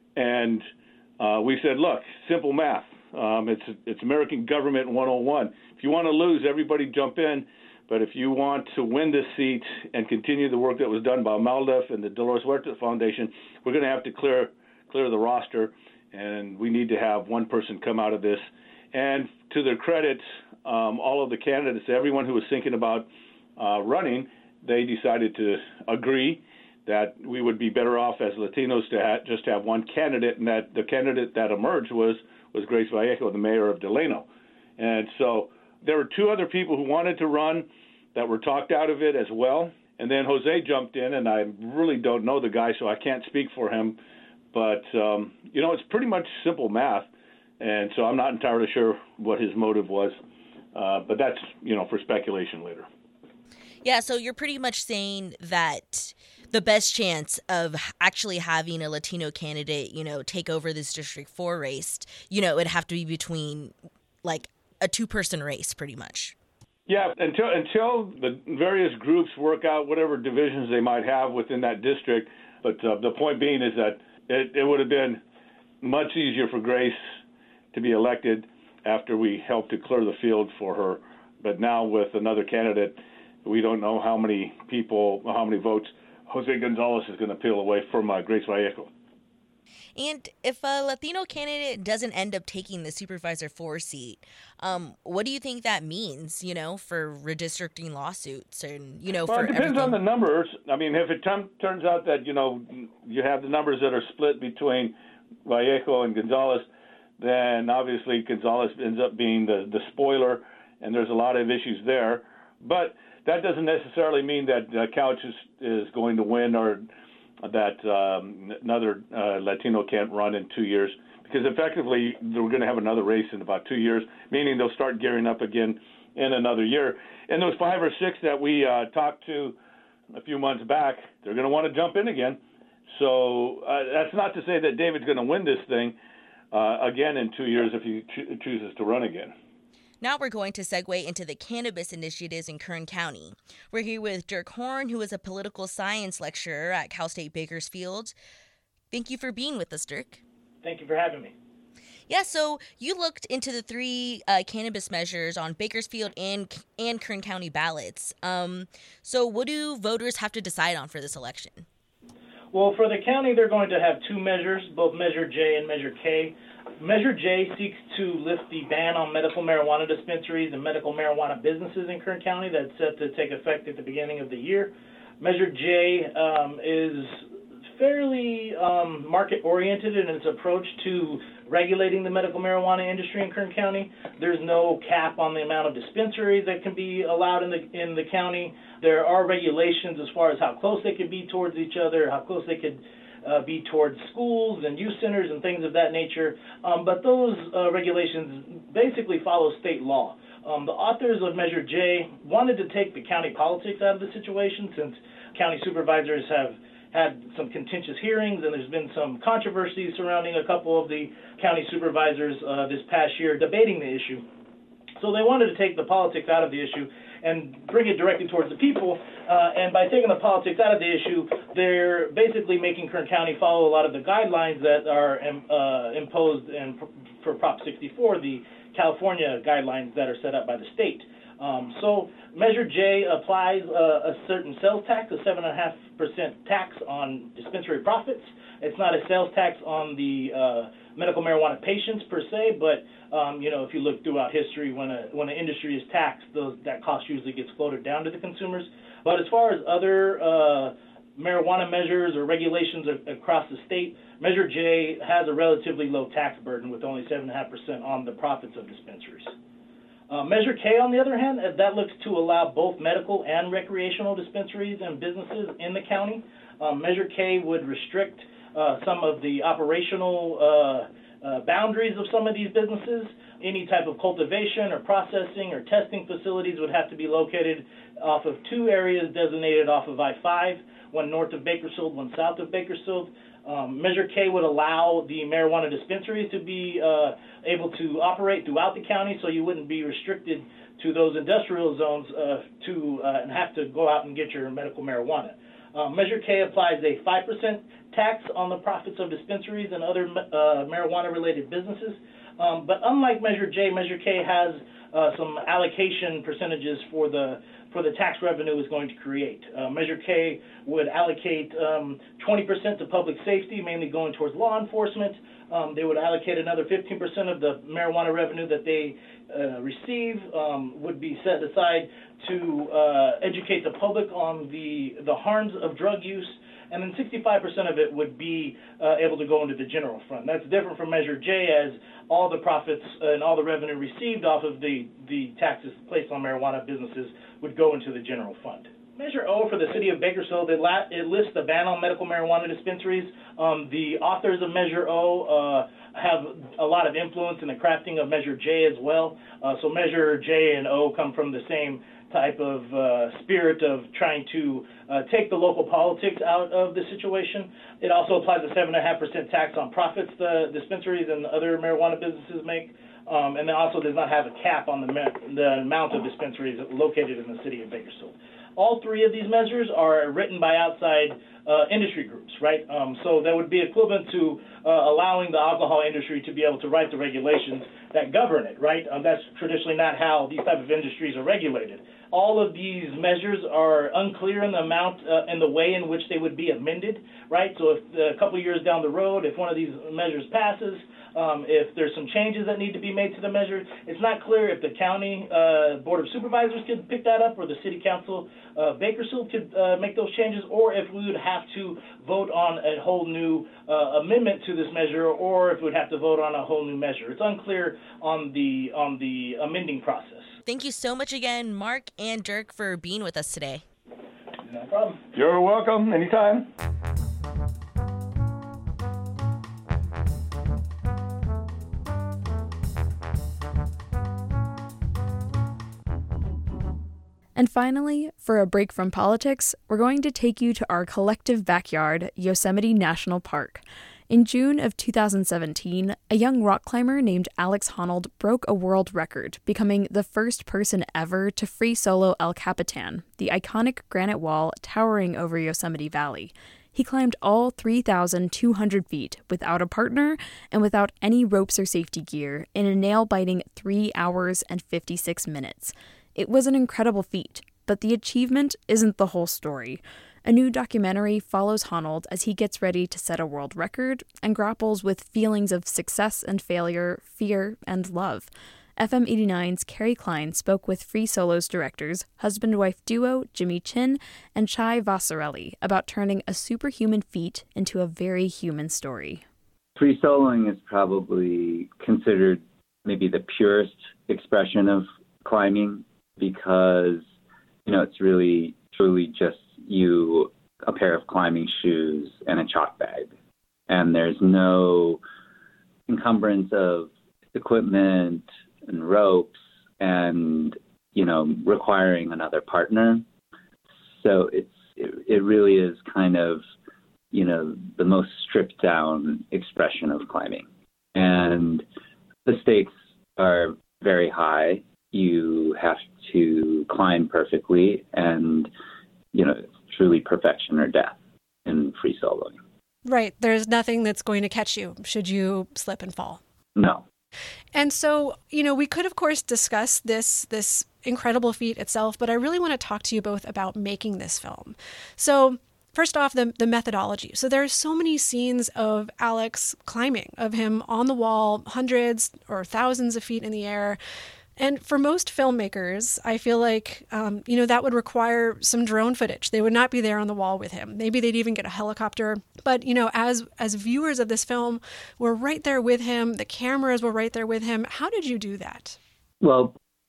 and uh, we said, look, simple math. Um, it's it's American government one oh one. If you want to lose, everybody jump in. But if you want to win this seat and continue the work that was done by MALDEF and the Dolores Huerta Foundation, we're going to have to clear clear the roster, and we need to have one person come out of this. And to their credit, um, all of the candidates, everyone who was thinking about uh, running, they decided to agree that we would be better off as Latinos to ha- just have one candidate, and that the candidate that emerged was was Grace Vallejo, the mayor of Delano. And so there were two other people who wanted to run that were talked out of it as well. And then Jose jumped in, and I really don't know the guy, so I can't speak for him. But, um, you know, it's pretty much simple math. And so I'm not entirely sure what his motive was. Uh, but that's, you know, for speculation later. Yeah, so you're pretty much saying that the best chance of actually having a Latino candidate, you know, take over this District four race, you know, it'd have to be between, like, a two-person race, pretty much. Yeah, until until the various groups work out whatever divisions they might have within that district. But uh, the point being is that it, it would have been much easier for Grace to be elected after we helped to clear the field for her. But now with another candidate, we don't know how many people, how many votes Jose Gonzalez is going to peel away from uh, Grace Vallejo. And if a Latino candidate doesn't end up taking the Supervisor four seat, um, what do you think that means, you know, for redistricting lawsuits and, you know, well, for it depends everything? on the numbers. I mean, if it t- turns out that, you know, you have the numbers that are split between Vallejo and Gonzalez, then obviously Gonzalez ends up being the, the spoiler, and there's a lot of issues there. But that doesn't necessarily mean that uh, Couch is, is going to win or that um, another uh, Latino can't run in two years, because effectively we're going to have another race in about two years, meaning they'll start gearing up again in another year. And those five or six that we uh, talked to a few months back, they're going to want to jump in again. So uh, that's not to say that David's going to win this thing uh, again in two years if he cho- chooses to run again. Now we're going to segue into the cannabis initiatives in Kern County. We're here with Dirk Horn, who is a political science lecturer at Cal State Bakersfield. Thank you for being with us, Dirk. Thank you for having me. Yeah, so you looked into the three uh, cannabis measures on Bakersfield and and Kern County ballots. Um, so what do voters have to decide on for this election? Well, for the county, they're going to have two measures, both Measure J and Measure K. Measure J seeks to lift the ban on medical marijuana dispensaries and medical marijuana businesses in Kern County that's set to take effect at the beginning of the year. Measure J um, is fairly um, market-oriented in its approach to regulating the medical marijuana industry in Kern County. There's no cap on the amount of dispensaries that can be allowed in the in the county. There are regulations as far as how close they could be towards each other, how close they could Uh, be towards schools and youth centers and things of that nature, um, but those uh, regulations basically follow state law. Um, the authors of Measure J wanted to take the county politics out of the situation, since county supervisors have had some contentious hearings and there's been some controversy surrounding a couple of the county supervisors uh, this past year debating the issue. So they wanted to take the politics out of the issue and bring it directly towards the people. Uh, and by taking the politics out of the issue, they're basically making Kern County follow a lot of the guidelines that are um, uh, imposed in, for Prop sixty-four, the California guidelines that are set up by the state. Um, so Measure J applies uh, a certain sales tax, a seven point five percent tax on dispensary profits. It's not a sales tax on the uh, medical marijuana patients per se, but um, you know, if you look throughout history, when a when an industry is taxed, those, that cost usually gets floated down to the consumers. But as far as other uh, marijuana measures or regulations a- across the state, Measure J has a relatively low tax burden with only seven point five percent on the profits of dispensaries. Uh, Measure K, on the other hand, uh, that looks to allow both medical and recreational dispensaries and businesses in the county. Um, Measure K would restrict uh, some of the operational uh, uh, boundaries of some of these businesses. Any type of cultivation or processing or testing facilities would have to be located off of two areas designated off of I five, one north of Bakersfield, one south of Bakersfield. Um, Measure K would allow the marijuana dispensaries to be uh, able to operate throughout the county, so you wouldn't be restricted to those industrial zones uh, to uh, and have to go out and get your medical marijuana. Uh, Measure K applies a five percent tax on the profits of dispensaries and other uh, marijuana-related businesses. Um, but unlike Measure J, Measure K has uh, some allocation percentages for the for the tax revenue is going to create. Uh, Measure K would allocate um, twenty percent to public safety, mainly going towards law enforcement. Um, they would allocate another fifteen percent of the marijuana revenue that they uh, receive um, would be set aside to uh, educate the public on the, the harms of drug use. And then sixty-five percent of it would be uh, able to go into the general fund. That's different from Measure J, as all the profits and all the revenue received off of the, the taxes placed on marijuana businesses would go into the general fund. Measure O for the city of Bakersfield, it, la- it lists the ban on medical marijuana dispensaries. Um, the authors of Measure O uh, have a lot of influence in the crafting of Measure J as well. Uh, so Measure J and O come from the same type of uh, spirit of trying to uh, take the local politics out of the situation. It also applies a seven point five percent tax on profits the dispensaries and other marijuana businesses make. Um, and then also does not have a cap on the, ma- the amount of dispensaries located in the city of Bakersfield. All three of these measures are written by outside uh, industry groups, right? Um, so that would be equivalent to uh, allowing the alcohol industry to be able to write the regulations that govern it, right? Um, that's traditionally not how these type of industries are regulated. All of these measures are unclear in the amount uh, and the way in which they would be amended, right? So if uh, a couple of years down the road, if one of these measures passes, um, if there's some changes that need to be made to the measure, it's not clear if the county uh, board of supervisors could pick that up, or the city council of uh, Bakersfield could uh, make those changes, or if we would have to vote on a whole new uh, amendment to this measure, or if we'd have to vote on a whole new measure. It's unclear on the on the amending process. Thank you so much again, Mark and Dirk, for being with us today. No problem. You're welcome. Anytime. And finally, for a break from politics, we're going to take you to our collective backyard, Yosemite National Park. In June of two thousand seventeen, a young rock climber named Alex Honnold broke a world record, becoming the first person ever to free solo El Capitan, the iconic granite wall towering over Yosemite Valley. He climbed all three thousand two hundred feet without a partner and without any ropes or safety gear in a nail-biting three hours and fifty-six minutes. It was an incredible feat, but the achievement isn't the whole story. A new documentary follows Honnold as he gets ready to set a world record and grapples with feelings of success and failure, fear, and love. F M eighty-nine's Carrie Klein spoke with Free Solo's directors, husband-wife duo Jimmy Chin and Chai Vasarely, about turning a superhuman feat into a very human story. Free soloing is probably considered maybe the purest expression of climbing, because, you know, it's really, truly just you, a pair of climbing shoes, and a chalk bag. And there's no encumbrance of equipment and ropes and, you know, requiring another partner. So it's it, it really is kind of, you know, the most stripped down expression of climbing. And the stakes are very high. You have to climb perfectly, and, you know, it's truly perfection or death in free soloing. Right. There's nothing that's going to catch you should you slip and fall. No. And so, you know, we could, of course, discuss this this incredible feat itself, but I really want to talk to you both about making this film. So first off, the, the methodology. So there are so many scenes of Alex climbing, of him on the wall, hundreds or thousands of feet in the air. And for most filmmakers, I feel like, um, you know, that would require some drone footage. They would not be there on the wall with him. Maybe they'd even get a helicopter. But, you know, as as viewers of this film, we're right there with him. The cameras were right there with him. How did you do that? Well,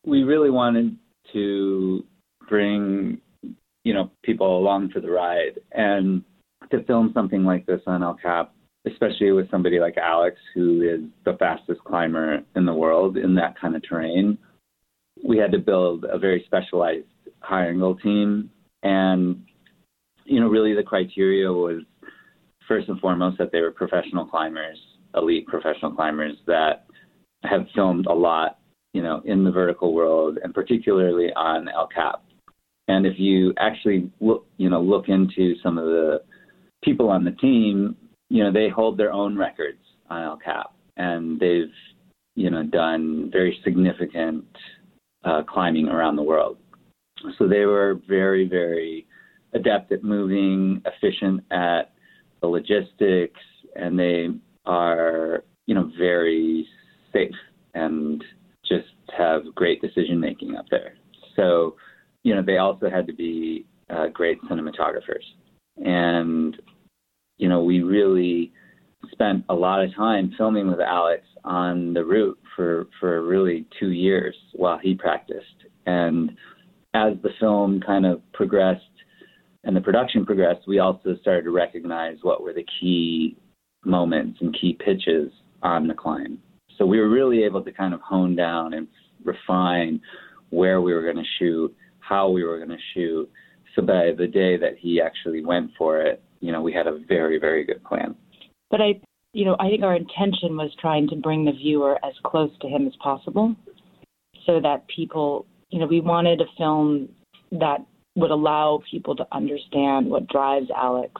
we really wanted to bring, you know, people along for the ride. And to film something like this on El Cap, especially with somebody like Alex, who is the fastest climber in the world in that kind of terrain, we had to build a very specialized high angle team. And, you know, really the criteria was first and foremost that they were professional climbers, elite professional climbers that have filmed a lot, you know, in the vertical world and particularly on El Cap. And if you actually look, you know, look into some of the people on the team, you know, they hold their own records on El Cap, and they've, you know, done very significant uh, climbing around the world. So they were very, very adept at moving, efficient at the logistics, and they are, you know, very safe and just have great decision making up there. So, you know, they also had to be uh, great cinematographers. And, you know, we really spent a lot of time filming with Alex on the route for, for really two years while he practiced. And as the film kind of progressed and the production progressed, we also started to recognize what were the key moments and key pitches on the climb. So we were really able to kind of hone down and refine where we were going to shoot, how we were going to shoot. So by the day that he actually went for it, you know, we had a very, very good plan. But I, you know, I think our intention was trying to bring the viewer as close to him as possible so that people, you know, we wanted a film that would allow people to understand what drives Alex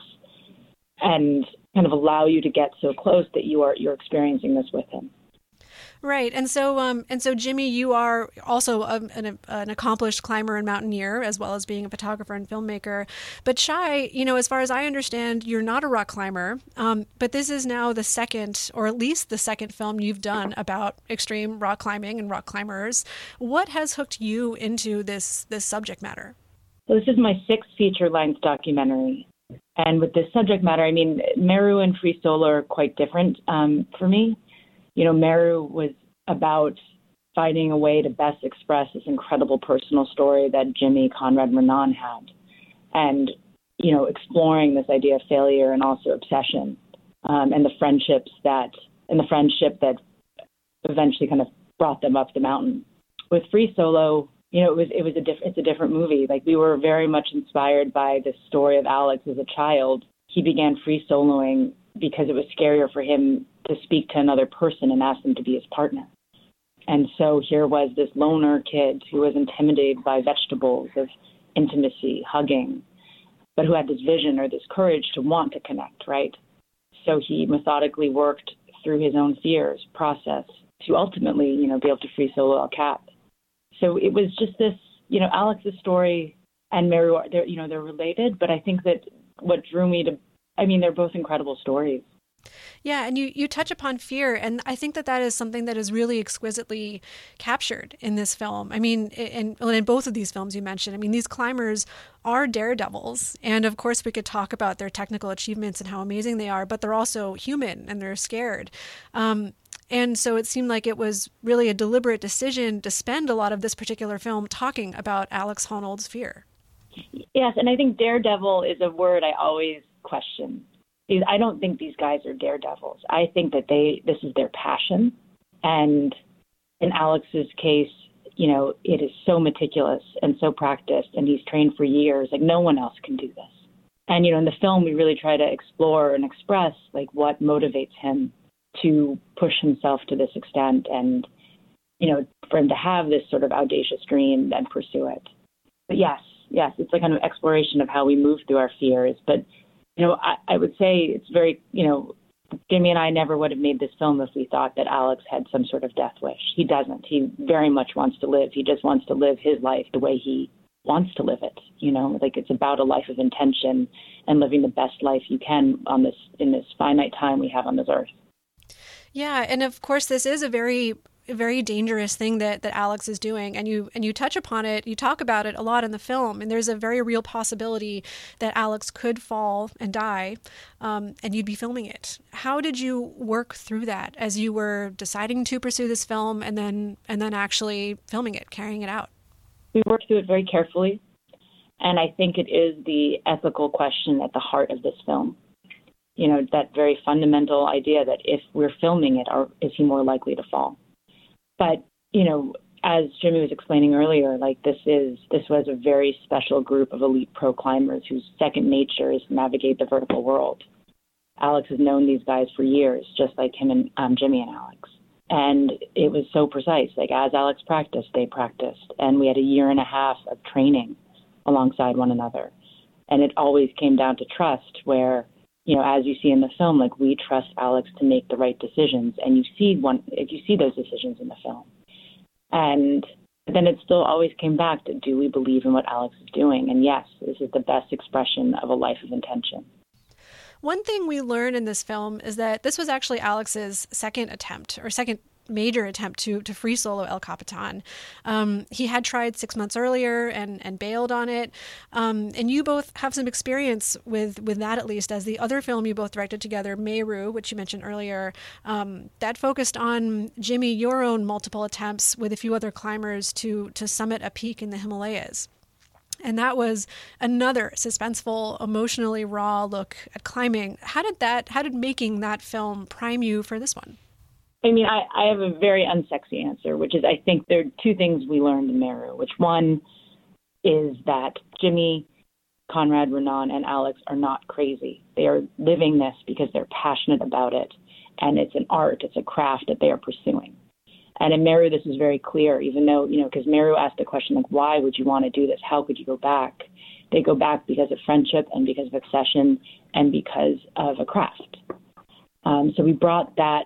and kind of allow you to get so close that you are, you're experiencing this with him. Right, and so um, and so Jimmy, you are also a, an, an accomplished climber and mountaineer, as well as being a photographer and filmmaker. But Shai, you know, as far as I understand, you're not a rock climber. Um, but this is now the second, or at least the second film you've done about extreme rock climbing and rock climbers. What has hooked you into this this subject matter? So this is my sixth feature-length documentary, and with this subject matter, I mean, Meru and Free Solo are quite different um, for me. You know, Meru was about finding a way to best express this incredible personal story that Jimmy Conrad Renan had, and, you know, exploring this idea of failure and also obsession, um, and the friendships that, and the friendship that eventually kind of brought them up the mountain. With Free Solo, you know, it was it was a diff- it's a different movie. Like, we were very much inspired by the story of Alex as a child. He began free soloing because it was scarier for him to speak to another person and ask them to be his partner. And so here was this loner kid who was intimidated by vegetables of intimacy, hugging, but who had this vision or this courage to want to connect, right? So he methodically worked through his own fears, process, to ultimately, you know, be able to free solo El Cap. So it was just this, you know, Alex's story and Meru, they're, you know, they're related, but I think that what drew me to, I mean, they're both incredible stories. Yeah, and you, you touch upon fear, and I think that that is something that is really exquisitely captured in this film. I mean, in, in both of these films you mentioned, I mean, these climbers are daredevils, and of course we could talk about their technical achievements and how amazing they are, but they're also human, and they're scared. Um, and so it seemed like it was really a deliberate decision to spend a lot of this particular film talking about Alex Honnold's fear. Yes, and I think daredevil is a word I always question. I don't think these guys are daredevils. I think that they this is their passion. And in Alex's case, you know, it is so meticulous and so practiced, and he's trained for years. Like, no one else can do this. And, you know, in the film, we really try to explore and express, like, what motivates him to push himself to this extent and, you know, for him to have this sort of audacious dream and pursue it. But yes, yes, it's like kind of exploration of how we move through our fears. But You know, I, I would say it's very, you know, Jimmy and I never would have made this film if we thought that Alex had some sort of death wish. He doesn't. He very much wants to live. He just wants to live his life the way he wants to live it. You know, like, it's about a life of intention and living the best life you can on this, in this finite time we have on this earth. Yeah, and of course, this is a very very dangerous thing that, that Alex is doing, and you and you touch upon it, you talk about it a lot in the film, and there's a very real possibility that Alex could fall and die, um, and you'd be filming it. How did you work through that as you were deciding to pursue this film and then and then actually filming it, carrying it out? We worked through it very carefully, and I think it is the ethical question at the heart of this film. You know, that very fundamental idea that if we're filming it, are, is he more likely to fall? But, you know, as Jimmy was explaining earlier, like this is this was a very special group of elite pro climbers whose second nature is to navigate the vertical world. Alex has known these guys for years, just like him and um, Jimmy and Alex. And it was so precise. Like as Alex practiced, they practiced. And we had a year and a half of training alongside one another. And it always came down to trust where, you know, as you see in the film, like we trust Alex to make the right decisions, and you see one, if you see those decisions in the film, and then it still always came back to, do we believe in what Alex is doing? And yes, this is the best expression of a life of intention. One thing we learn in this film is that this was actually Alex's second attempt, or second major attempt to to free solo El Capitan. Um, he had tried six months earlier and, and bailed on it. Um, and you both have some experience with, with that, at least, as the other film you both directed together, Meru, which you mentioned earlier, um, that focused on, Jimmy, your own multiple attempts with a few other climbers to to summit a peak in the Himalayas. And that was another suspenseful, emotionally raw look at climbing. How did that, how did making that film prime you for this one? I mean, I, I have a very unsexy answer, which is I think there are two things we learned in Meru, which one is that Jimmy, Conrad, Renan, and Alex are not crazy. They are living this because they're passionate about it, and it's an art, it's a craft that they are pursuing. And in Meru, this is very clear, even though, you know, because Meru asked the question, like, why would you want to do this? How could you go back? They go back because of friendship and because of obsession and because of a craft. Um, so we brought that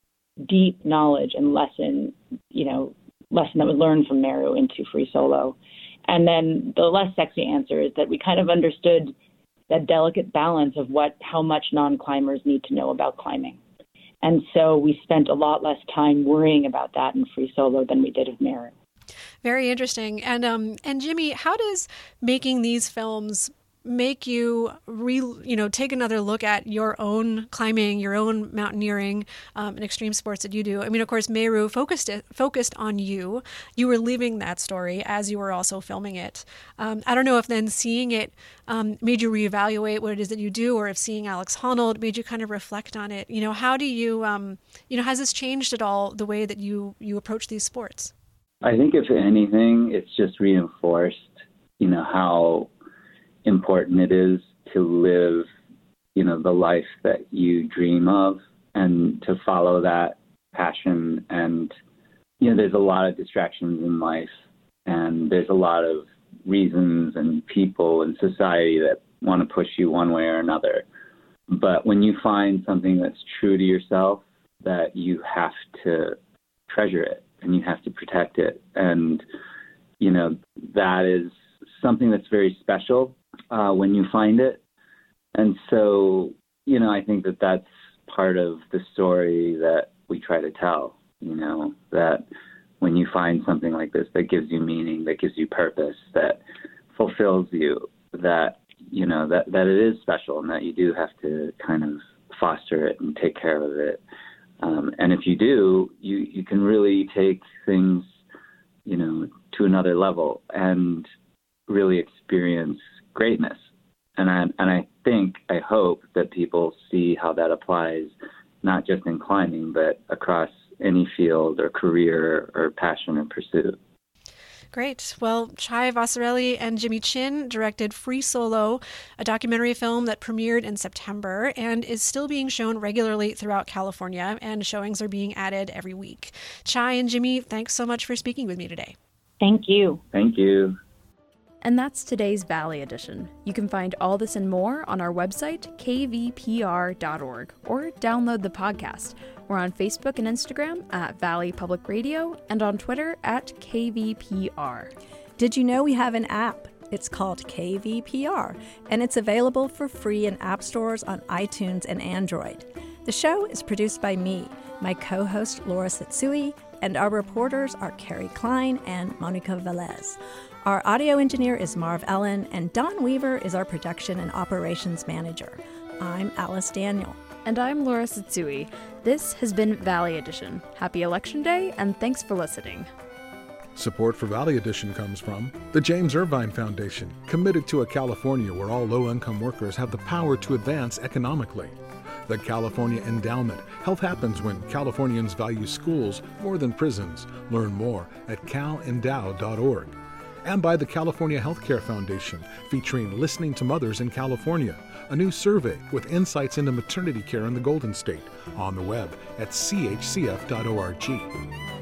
deep knowledge and lesson, you know, lesson that was learned from Meru into Free Solo. And then the less sexy answer is that we kind of understood that delicate balance of what, how much non-climbers need to know about climbing. And so we spent a lot less time worrying about that in Free Solo than we did with Meru. Very interesting. And um, and Jimmy, how does making these films make you re, you know, take another look at your own climbing, your own mountaineering, um, and extreme sports that you do? I mean, of course, Meru focused it, focused on you. You were living that story as you were also filming it. Um, I don't know if then seeing it um, made you reevaluate what it is that you do, or if seeing Alex Honnold made you kind of reflect on it. You know, how do you, um, you know, has this changed at all the way that you you approach these sports? I think if anything, it's just reinforced, you know, how important it is to live, you know, the life that you dream of and to follow that passion. And, you know, there's a lot of distractions in life, and there's a lot of reasons and people and society that want to push you one way or another. But when you find something that's true to yourself, that you have to treasure it and you have to protect it. And, you know, that is something that's very special uh, when you find it. And so, you know, I think that that's part of the story that we try to tell, you know, that when you find something like this that gives you meaning, that gives you purpose, that fulfills you, that, you know, that, that it is special and that you do have to kind of foster it and take care of it. Um, and if you do, you, you can really take things, you know, to another level and really experience greatness. And I, and I think, I hope that people see how that applies, not just in climbing, but across any field or career or passion or pursuit. Great. Well, Chai Vasarhelyi and Jimmy Chin directed Free Solo, a documentary film that premiered in September and is still being shown regularly throughout California, and showings are being added every week. Chai and Jimmy, thanks so much for speaking with me today. Thank you. Thank you. And that's today's Valley Edition. You can find all this and more on our website, k v p r dot org, or download the podcast. We're on Facebook and Instagram at Valley Public Radio and on Twitter at K V P R. Did you know we have an app? It's called K V P R, and it's available for free in app stores on iTunes and Android. The show is produced by me, my co-host Laura Satsui, and our reporters are Carrie Klein and Monica Velez. Our audio engineer is Marv Ellen, and Don Weaver is our production and operations manager. I'm Alice Daniel. And I'm Laura Satsui. This has been Valley Edition. Happy Election Day, and thanks for listening. Support for Valley Edition comes from the James Irvine Foundation, committed to a California where all low-income workers have the power to advance economically. The California Endowment. Health happens when Californians value schools more than prisons. Learn more at cal endow dot org. And by the California Healthcare Foundation, featuring Listening to Mothers in California, a new survey with insights into maternity care in the Golden State, on the web at c h c f dot org.